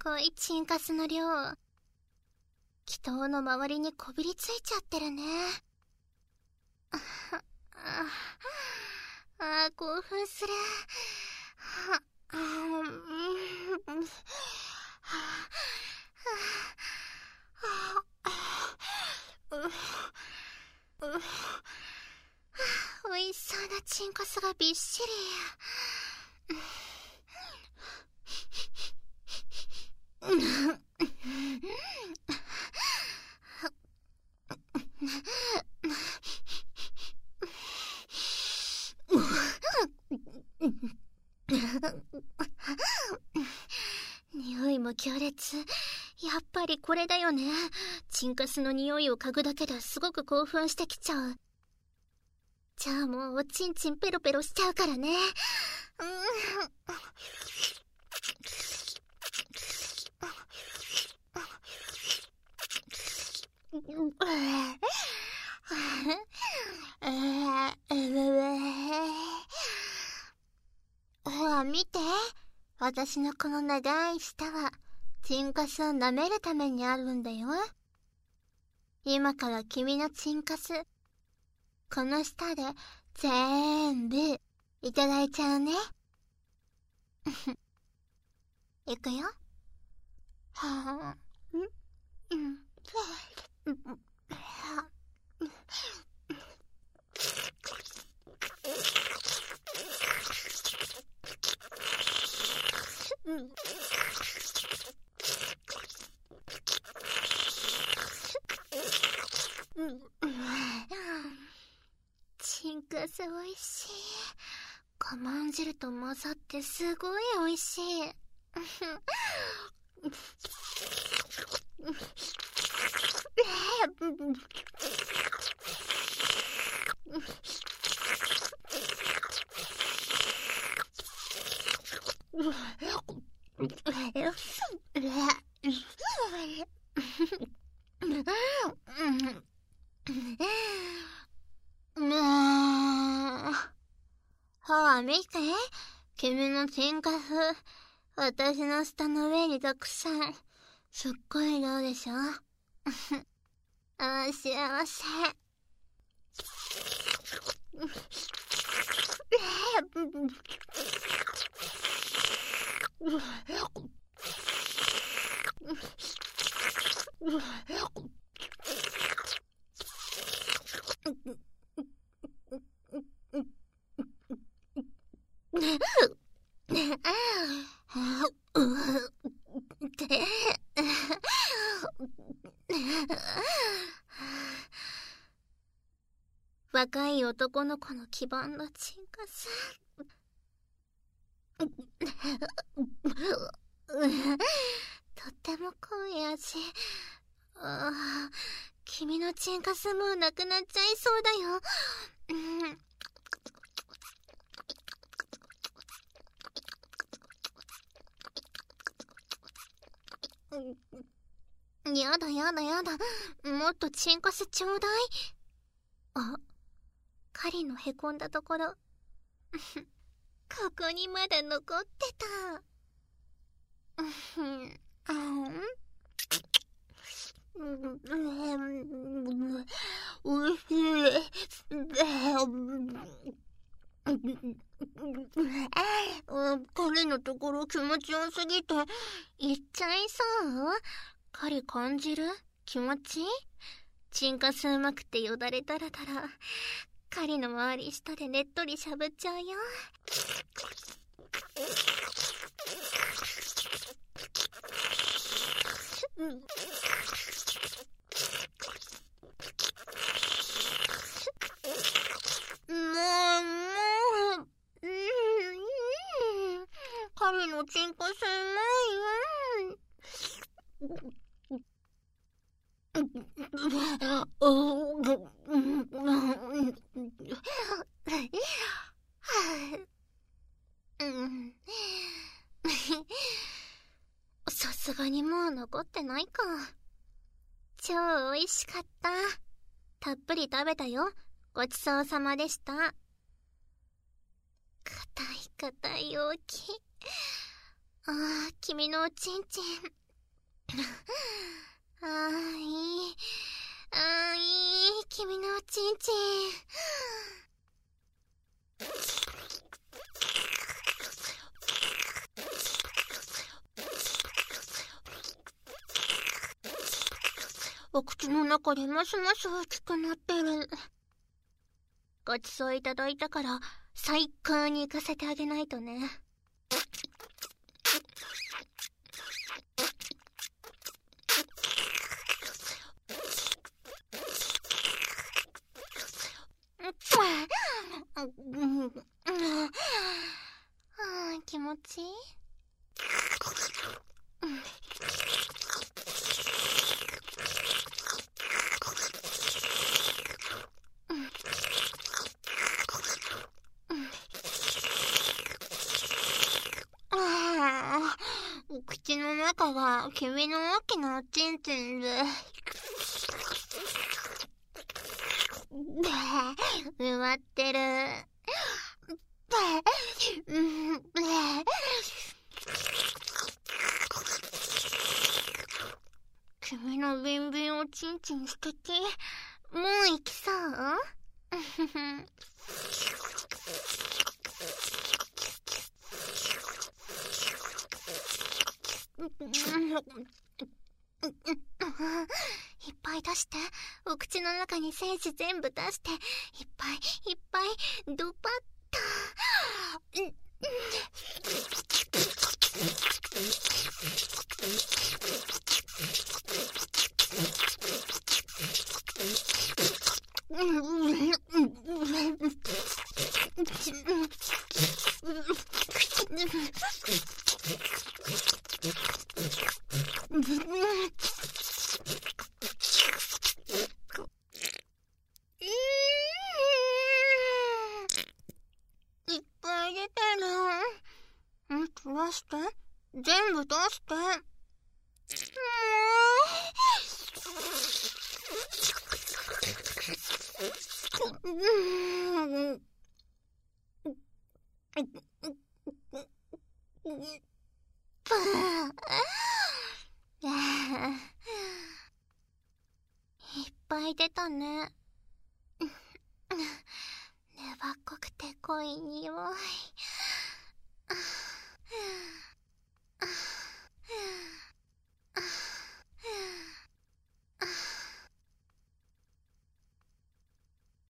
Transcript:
ごいチンカスの量。祈祷の周りにこびりついちゃってるね。興奮する。おいしそうなチンカスがびっしり。匂いも強烈。やっぱりこれだよね。チンカスの匂いを嗅ぐだけですごく興奮してきちゃう。じゃあもうおちんちんペロペロしちゃうからね。ほら見て、私のこの長い舌はチンカスを舐めるためにあるんだよ。今から君のチンカスこの舌で全部いただいちゃうね。いくよ。はあ、チンカスおいしい。我慢汁と混ざってすごいおいしい。ほら見て、君のチンカス私の舌の上にたくさん。すっごい量でしょ。幸せ。若い男の子の基盤のチンカス。とっても濃い味。君のチンカスもうなくなっちゃいそうだよ。やだやだやだ。もっとチンカスちょうだい。カリのへこんだところ。ここにまだ残ってた。おいしい。カリのところ気持ちよすぎていっちゃいそう。カリ感じる？気持ちいい？チンカスうまくてよだれたらたらカリの周り下でねっとりしゃぶっちゃうよ。カリのチンカスうまいよ。さすがにもう残ってないか。超美味しかった。たっぷり食べたよ。ごちそうさまでした。硬い容器。 ああ、君のおちんちん。ああ、いい。ああ、いい。君のおちんちん。お口の中でますます大きくなってる。ごちそういただいたから最高に行かせてあげないとね。気持ちいい。口の中が君の大きなおちんちんで埋まってる。君のビンビンおちんちん素敵。もう行きそう？いっぱい出して。お口の中に精子全部出して。いっぱいいっぱいドパッと。いっぱい出てる。出して。全部出して。いっぱい出たね。粘っこくて濃い匂い。